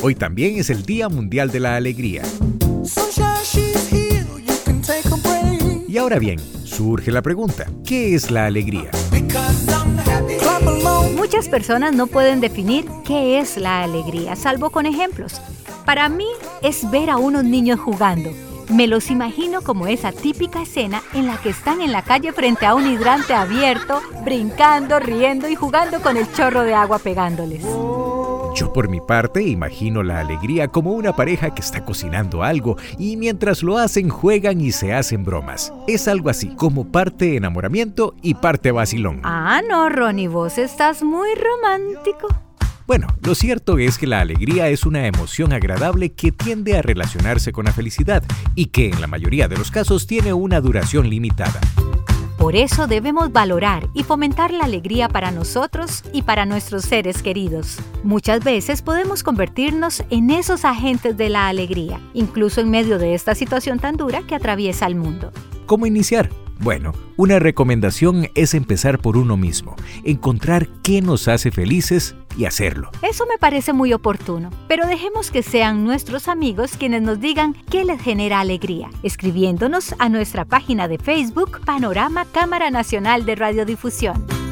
Hoy también es el Día Mundial de la Alegría. Y ahora bien, surge la pregunta, ¿qué es la alegría? Muchas personas no pueden definir qué es la alegría, salvo con ejemplos. Para mí es ver a unos niños jugando. Me los imagino como esa típica escena en la que están en la calle frente a un hidrante abierto, brincando, riendo y jugando con el chorro de agua pegándoles. Yo por mi parte imagino la alegría como una pareja que está cocinando algo y mientras lo hacen juegan y se hacen bromas. Es algo así, como parte enamoramiento y parte vacilón. Ah, no, Ronnie, vos estás muy romántico. Bueno, lo cierto es que la alegría es una emoción agradable que tiende a relacionarse con la felicidad y que en la mayoría de los casos tiene una duración limitada. Por eso debemos valorar y fomentar la alegría para nosotros y para nuestros seres queridos. Muchas veces podemos convertirnos en esos agentes de la alegría, incluso en medio de esta situación tan dura que atraviesa el mundo. ¿Cómo iniciar? Bueno, una recomendación es empezar por uno mismo, encontrar qué nos hace felices y hacerlo. Eso me parece muy oportuno, pero dejemos que sean nuestros amigos quienes nos digan qué les genera alegría, escribiéndonos a nuestra página de Facebook Panorama Cámara Nacional de Radiodifusión.